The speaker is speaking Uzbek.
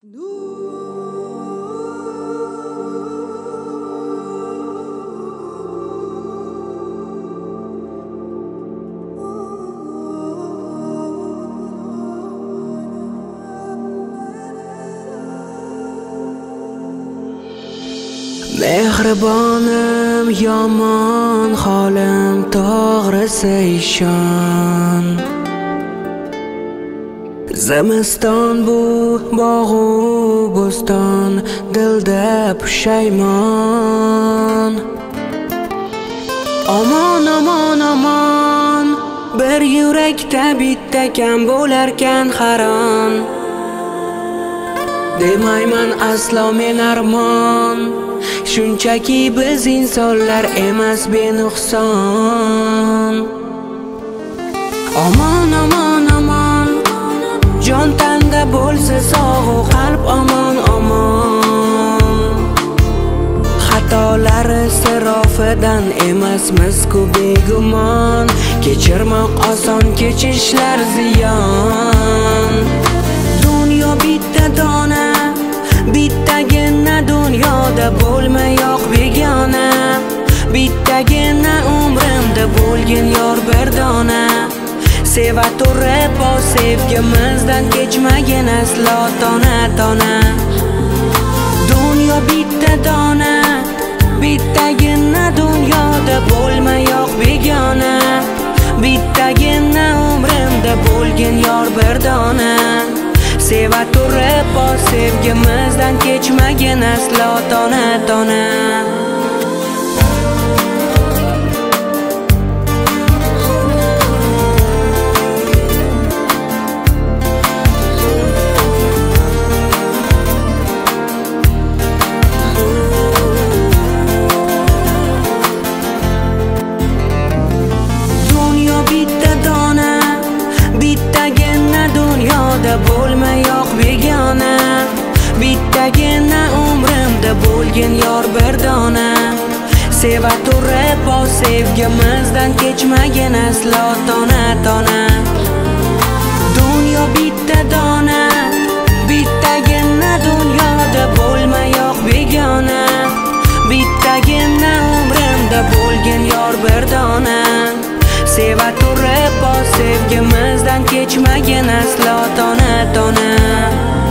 Mehribonim yomon, holim to'g'risi ishon. Zimiston bu bog'u bo'ston, dilda pushaymon. Omon omon omon, bir yurakda bitta kam bo'larkan haron. Demayman aslo men armon, shunchaki biz insonlar emas benuqson. Omon omon omon, jon tanda bo'lsa sog'u qalb omon omon. Xatolari sirofidan emasmiz-ku begumon, kechirmoq oson, kechishlar ziyon. Dunyo bitta dona, bittagina dunyoda bo'lmayoq begona. Bittagina umrimda bo'lgin yor bir dona. Seva turib o sevgimizdan kechmagin aslo tona-tona. Dunyo bitta dona, bittagina dunyoda bo'lmayoq begona. Bittagina umrimda bo'lgin yor bir dona. Seva turib o sevgimizdan kechmagin aslo tona-tona. Dunyo bitta dona, bittagina dunyoda bo'lmayoq begona. Bittagina umrimda bo'lgin yor bir dona. Seva turib o sevgimizdan kechmagin aslo tona-tona. Dunyo bitta dona, bittagina dunyoda bo'lmayoq begona. Bittagina umrimda bo'lgin yor bir dona. Seva turib o sevgimizdan kechmagin aslo tona-tona.